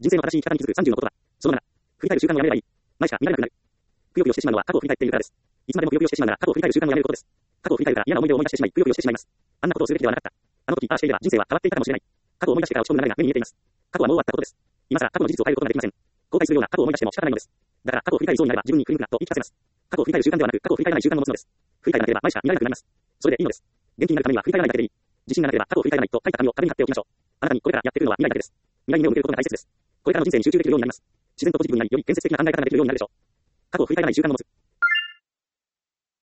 人生の正しい生き方に気づく30の言葉。その7、振り返る習慣をやめればいい。前しか見られなくなる。くよくよしてしまうのは過去を振り返っているからです。いつまでもくよくよしてしまうなら過去を振り返る習慣をやめることです。過去を振り返るから嫌な思い出を思い出してしまい、くよくよしてしまいます。あんなことをするべきではなかった。あの時ああしていれば人生は変わっていたかもしれない。過去を思い出してから落ち込む流れが目に見えています。過去はもう終わったことです。今さら過去の事実を変えることができません。後悔するような過去を思い出しても仕方ないのです。だから過去を振り返りそうになれば自分に振り向くなと言い聞かせます。過去を振り返る習慣ではなく過去を振り返らない習慣を持つのです。振り返らなければ前しか見られなくなります。それでいいのです。元気になるためには振り返らないだけでいい。自信がなければ過去を振り返らないと書いた紙を壁に貼っておきましょう。あなたにこれからやってくるのは未来だけです。未来に目を向けることが大切です。これからの人生に集中できるようになります。自然とポジティブになり、より建設的な考え方ができるようになるでしょう。過去を振り返らない習慣を持つ。